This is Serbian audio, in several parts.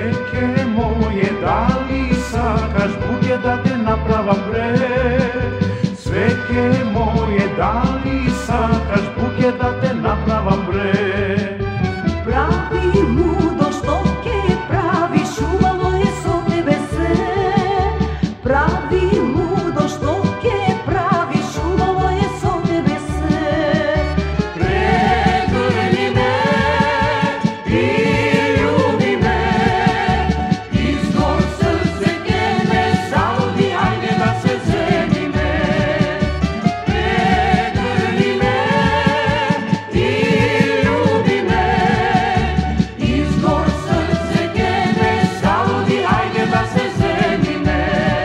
Cveke moje, da li sakaš buke da te napravam bre? Cveke moje, da li sakaš buke da te napravam bre? Pravi ludo što ke praviš, uvalo je so tebe sve. Pravi ludo što ke praviš, uvalo je so tebe sve. Pregrli me i ljubi me, izgor srce ke me zaudi, ajde da se zemi me. Pregrli me i ljubi me, izgor srce ke me zaudi, ajde da se zemi me.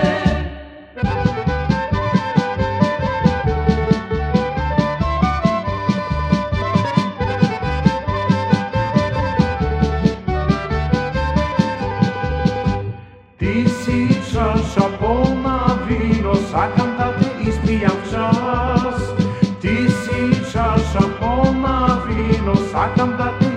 Ti si čaša polna vino, sakam da te ispijam čas. Ti si čaša polna vino, sakam da te